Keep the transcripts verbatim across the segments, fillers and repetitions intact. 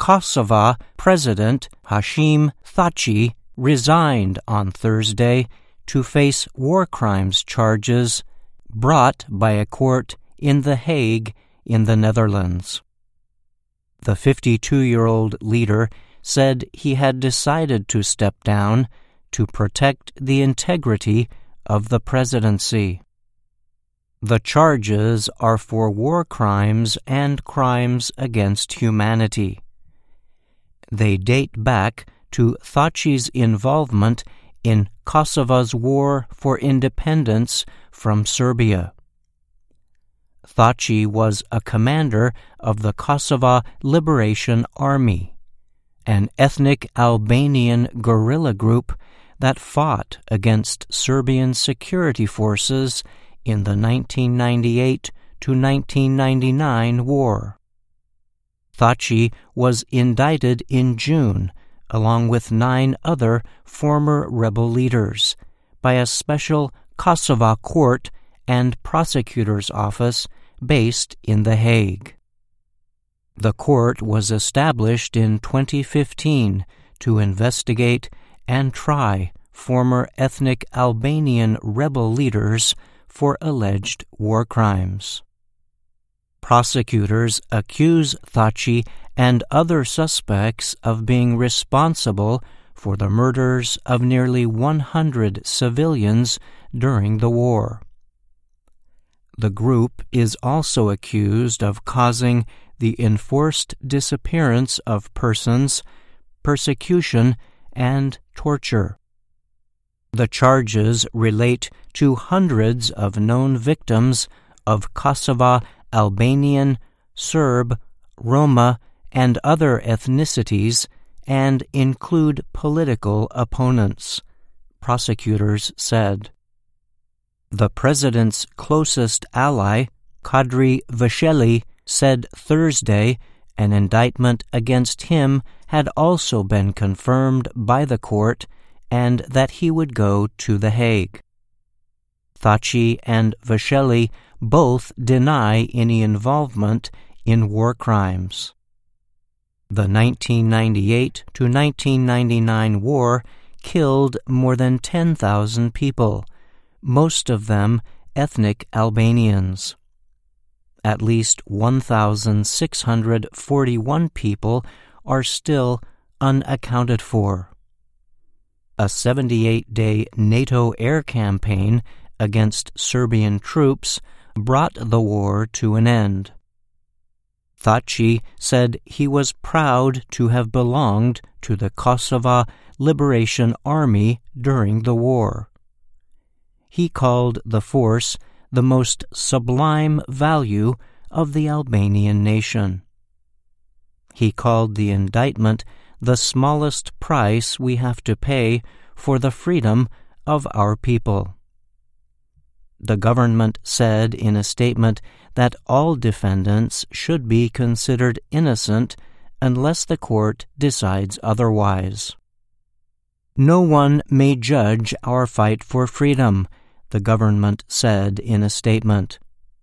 Kosovo President Hashim Thaçi resigned on Thursday to face war crimes charges brought by a court in The Hague in the Netherlands. The fifty-two-year-old leader said he had decided to step down to protect the integrity of the presidency. The charges are for war crimes and crimes against humanity. They date back to Thaçi's involvement in Kosovo's war for independence from Serbia. Thaçi was a commander of the Kosovo Liberation Army, an ethnic Albanian guerrilla group that fought against Serbian security forces in the nineteen ninety-eight to nineteen ninety-nine war. Thaçi was indicted in June, along with nine other former rebel leaders, by a special Kosovo court and prosecutor's office based in The Hague. The court was established in twenty fifteen to investigate and try former ethnic Albanian rebel leaders for alleged war crimes. Prosecutors accuse Thaçi and other suspects of being responsible for the murders of nearly one hundred civilians during the war. The group is also accused of causing the enforced disappearance of persons, persecution, and torture. The charges relate to hundreds of known victims of Kosovo Albanian, Serb, Roma, and other ethnicities, and include political opponents, prosecutors said. The president's closest ally, Kadri Vasheli, said Thursday an indictment against him had also been confirmed by the court and that he would go to The Hague. Thaçi and Vasheli both deny any involvement in war crimes. The nineteen ninety-eight to nineteen ninety-nine war killed more than ten thousand people, most of them ethnic Albanians. At least one thousand six hundred forty-one people are still unaccounted for. A seventy-eight day NATO air campaign against Serbian troops brought the war to an end. Thaçi said he was proud to have belonged to the Kosovo Liberation Army during the war. He called the force the most sublime value of the Albanian nation. He called the indictment the smallest price we have to pay for the freedom of our people. The government said in a statement that all defendants should be considered innocent unless the court decides otherwise. No one may judge our fight for freedom, the government said in a statement.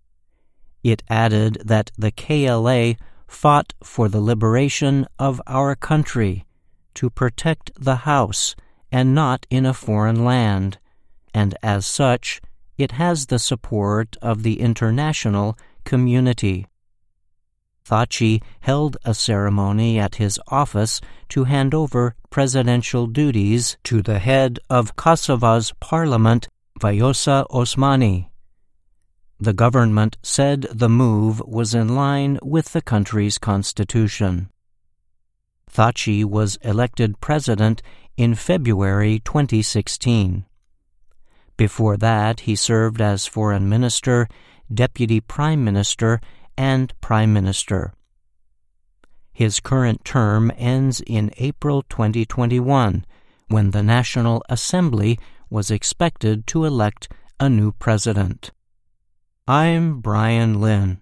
It added that the K L A fought for the liberation of our country, to protect the house and not in a foreign land, and as such, it has the support of the international community. Thaçi held a ceremony at his office to hand over presidential duties to the head of Kosovo's parliament, Vjosa Osmani. The government said the move was in line with the country's constitution. Thaçi was elected president in February twenty sixteen. Before that, he served as foreign minister, deputy prime minister, and prime minister. His current term ends in April twenty twenty-one, when the National Assembly was expected to elect a new president. I'm Brian Lynn.